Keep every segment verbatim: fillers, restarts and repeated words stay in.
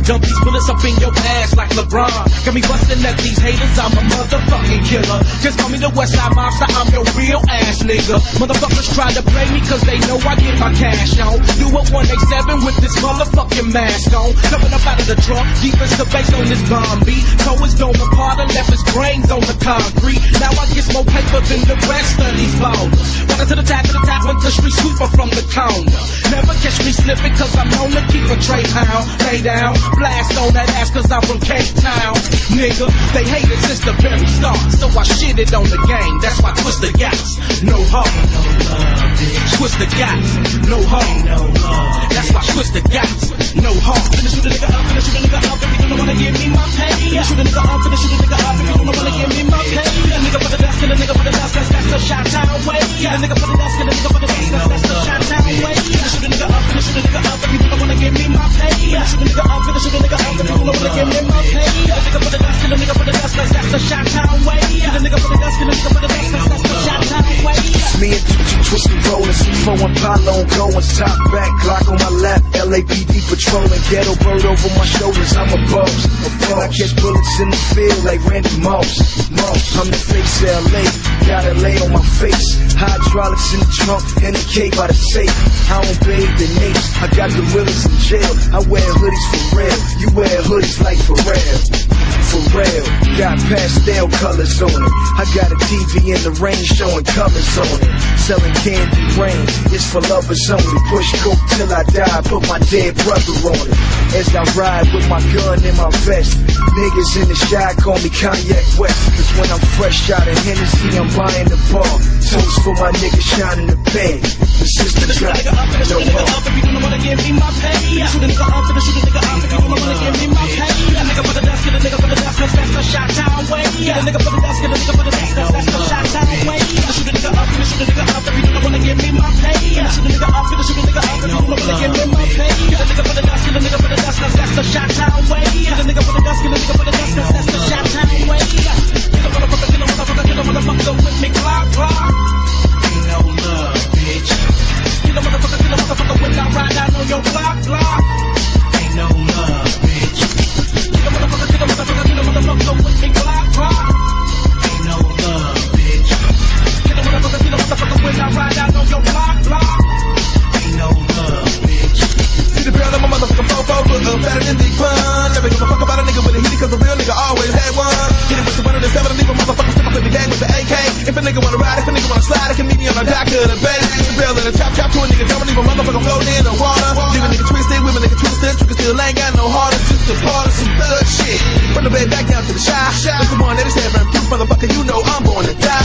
dump these bullets up in your ass like LeBron. Got me busting at these haters, I'm a motherfucking killer. Just call me the Westside Mobster, I'm your real ass nigga. Motherfuckers try to play me cause they know I get my cash on. Do a one eighty-seven with this motherfucking mask on. Coming up out of the trunk, deep as the bass on this bomb beat. Toe his dome apart and left his brains on the concrete. Now I get more paper than the rest of these ballers. Running to the tap, to the tap, with the street sweeper from the corner. Never catch me slipping cause I'm known to keep a tray pound. Lay down, blast on that ass cause I'm from Cape Town. Nigga, they hate it since the very start. So I shitted on the game, that's why Twista got no heart. No love, bitch. Twista got no heart. No love, that's why Twista got no heart. Finna shoot a nigga up, finna shoot a nigga up if you don't wanna give me my pay. Finna shoot a nigga up, finna shoot a nigga up if you don't wanna give me my pay. A nigga for the dust, and a nigga for the dust, that's the Chi-Town way. A nigga for the dust, and a nigga for the dust, that's the Chi-Town way. Finna shoot a nigga up, finna shoot a nigga up if you don't wanna give me my pay. Finna shoot a nigga up, finna shoot a nigga up if you don't wanna give me my pay. A nigga for the dust, and a nigga for the dust, that's the Chi-Town way. A nigga for the dust, and a nigga for the dust, that's the Chi-Town way. It's me and Tutu twisting, rolling, C four and Palo going top back, Glock on my lap, L A P D patrolling, ghetto bird over my shoulders, I'm a boss. And I catch bullets in the field like Randy Moss. Moss, I'm the face of L A, gotta lay on my face. Hydraulics in the trunk, and the K by the safe. I don't bathe the napes, I got gorillas in jail. I wear hoodies for real, you wear hoodies like for real. For real, got pastel colors on it. I got a T V in the rain showing colors on it. Selling candy rain, it's for lovers only. Push coke till I die, put my dead brother on it. As I ride with my gun in my vest, niggas in the shy call me Kanye West. Cause when I'm fresh out of Hennessy, I'm buying the bar. Toast for my niggas shining the bag. The sister got no heart. Shoot a nigga up if you don't wanna give me my pay. Shoot a nigga up, finna shoot a nigga up if you don't wanna give me my pay. A nigga for the dust, get a nigga for the dust, cause that's the Chi-Town way. Get a nigga for the dust, get a nigga for the dust, cause that's the Chi-Town way. Finna shoot a nigga up, finna shoot a nigga up if you don't wanna give me my pay. Finna shoot a nigga up, finna shoot a nigga up if you don't wanna give me my pay. Get a nigga for the dust, get a nigga for the dust, cause that's the Chi-Town way. Get a nigga for the dust, get a nigga for the dust, cause that's the Chi-Town way. Get a motherfucker, get a motherfucker, get a motherfucker with me, clock, clock. Ain't no love, bitch. Get a motherfucker, get a motherfucker when I ride down on your block, block. Ain't no love, bitch. Get a motherfucker, get a motherfucker, get a motherfucker with me, clock, clock. Ain't no love, bitch. Get a motherfucker, get a motherfucker when I ride down on your block, block. Ain't no love, bitch. See the barrel of my motherfucking fofo, but I'm fatter than Big Pun. Never give a fuck about a nigga with a heater, cause a real nigga always had one. Hit it with the one and the seven, and leave a motherfucker stick up in the gang with the A K. If a nigga wanna ride, if a nigga wanna slide, it can meet me on the dock of the bay. The barrel in the chop, chop to a nigga, don't leave a motherfucker floating in the water. Leave a nigga twisted, with a nigga twisted, trick still ain't got no heart, it's just a part of some thug shit. From the bed back down to the shy, that's the one that is seven proof, motherfucker, you know I'm born to die.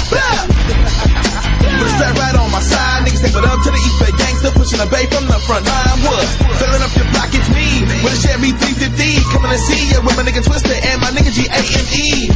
Put a strap right on my side, niggas step it up to the East Bay gangster, pushing a bay from the front line. What? Filling up your block, it's me, with a Chevy three fifty, coming to see ya with my nigga Twister and my nigga G A M E.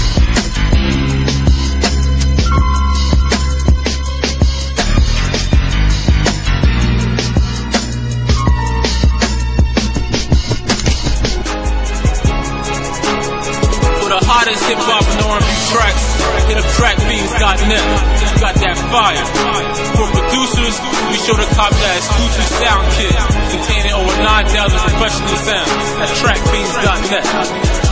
Hottest hip hop and R and B tracks, hit up track beats dot net. You got that fire. For producers, we sure to cop that exclusive sound kit containing over nine thousand professional sounds at track beats dot net.